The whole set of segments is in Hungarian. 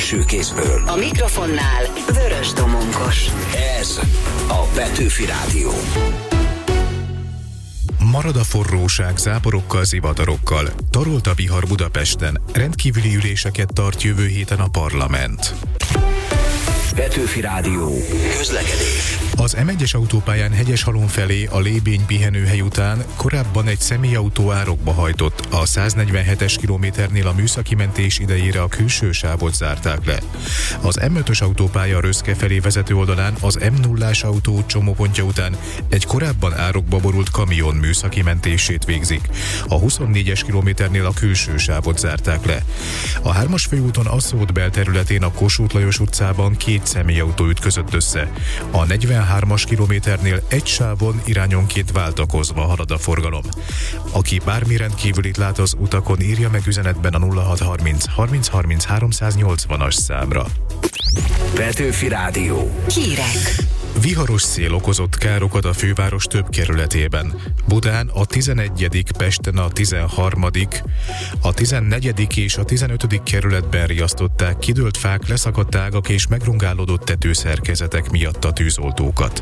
első kézből. A mikrofonnál Vörös Domonkos. Ez a Petőfi Rádió. Marad a forróság záporokkal, zivatarokkal. Tarolt a vihar Budapesten. Rendkívüli üléseket tart jövő héten a parlament. Petőfi Rádió. Közlekedés. Az M1-es autópályán Hegyeshalom felé a Lébény pihenőhely után korábban egy személyautó árokba hajtott. A 147-es kilométernél a műszaki mentés idejére a külső sávot zárták le. Az M5-ös autópálya Röszke felé vezető oldalán az M0-ás autó csomópontja után egy korábban árokba borult kamion műszaki mentését végzik. A 24-es kilométernél a külső sávot zárták le. A 3-as főúton Aszód belterületén a Kossuth Lajos utcában két személyautó ütközött össze. A 43-as kilométernél egy sávon irányonként váltakozva halad a forgalom. Aki bármi rendkívülit lát az utakon, írja meg üzenetben a 0630 30 30 380-as számra. Petőfi Rádió. Hírek. Viharos szél okozott károkat a főváros több kerületében. Budán a 11., Pesten a 13., a 14. és a 15. kerületben riasztották kidőlt fák, leszakadt ágak és megrongálódott tetőszerkezetek miatt a tűzoltókat.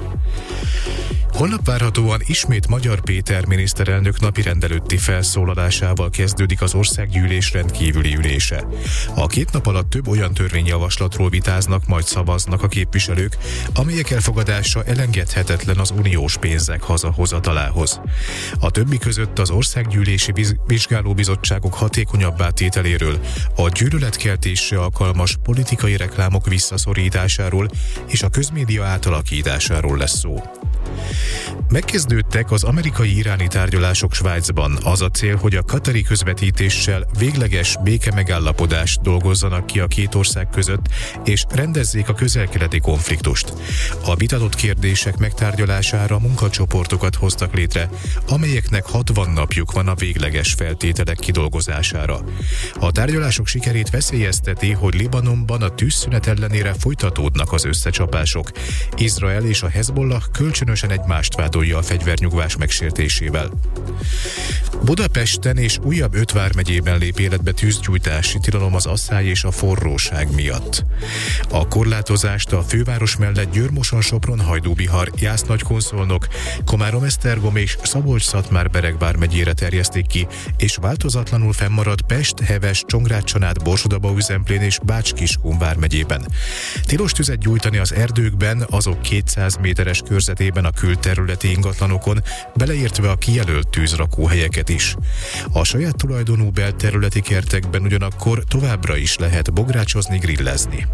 Holnap várhatóan ismét Magyar Péter miniszterelnök napirend előtti felszólalásával kezdődik az országgyűlés rendkívüli ülése. A 2 nap alatt több olyan törvényjavaslatról vitáznak, majd szavaznak a képviselők, amelyek elfogadása elengedhetetlen az uniós pénzek hazahozatalához. A többi között az országgyűlési vizsgálóbizottságok hatékonyabbá tételéről, a gyűlöletkeltésre alkalmas politikai reklámok visszaszorításáról és a közmédia átalakításáról lesz szó. Megkezdődtek az amerikai-iráni tárgyalások Svájcban. Az a cél, hogy a katari közvetítéssel végleges békemegállapodást dolgozzanak ki a két ország között, és rendezzék a közel-keleti konfliktust. A vitatott kérdések megtárgyalására munkacsoportokat hoztak létre, amelyeknek 60 napjuk van a végleges feltételek kidolgozására. A tárgyalások sikerét veszélyezteti, hogy Libanonban a tűzszünet ellenére folytatódnak az összecsapások. Izrael és a Hezbollah kölcsönösen egymást vádolja a fegyvernyugvás megsértésével. Budapesten és újabb 5 vármegyében lép életbe tűzgyújtási tilalom az asszály és a forróság miatt. A korlátozást a főváros mellett Győr-Moson-Sopron, Hajdú-Bihar, Jász-Nagykun-Szolnok, Komárom-Esztergom és Szabolcs-Szatmár-Bereg vármegyére terjeszték ki, és változatlanul fennmarad Pest, Heves, Csongrád-Csanád, Borsod-Abaúj-Zemplén és Bács-Kiskun vármegyében. Tilos tüzet gyújtani az erdőkben, azok 200 méteres körzetében a külterületi ingatlanokon, beleértve a kijelölt tűzrakóhelyeket is. A saját tulajdonú belterületi kertekben ugyanakkor továbbra is lehet bográcsozni, grillezni.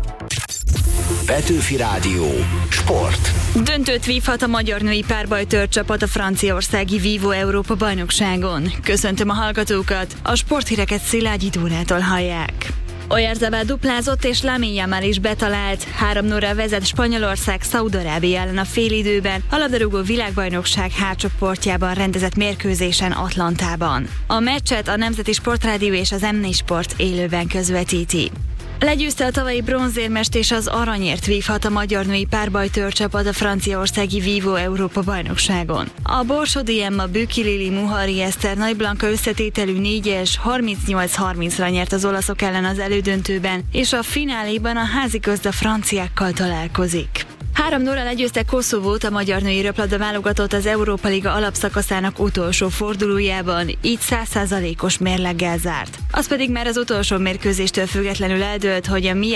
Petőfi Rádió. Sport. Döntőt vívhat a magyar női párbajtőr csapat a franciaországi Vívó Európa bajnokságon. Köszöntöm a hallgatókat, a sporthíreket Szilágyi Dórától hallják. Oyarzabal duplázott és Lamine Yamal is betalált. 3-0-ra vezet Spanyolország Szaúd-Arábia ellen a félidőben, a labdarúgó világbajnokság H csoportjában rendezett mérkőzésen Atlantában. A meccset a Nemzeti Sportrádió és az M4 Sport élőben közvetíti. Legyőzte a tavalyi bronzérmest és az aranyért vívhat a magyar női párbajtőr csapat a franciaországi Vívó Európa bajnokságon. A Borsodi Emma, Bükki Lili, Muhari Eszter, Nagy Blanka összetételű 4-es 38-30-ra nyert az olaszok ellen az elődöntőben, és a fináléban a házigazda franciákkal találkozik. 3-0-ra legyőzte Koszovót a magyar női röplabda válogatott az Európa Liga alapszakaszának utolsó fordulójában, így 100%-os mérleggel zárt. Az pedig már az utolsó mérkőzéstől függetlenül eldőlt, hogy a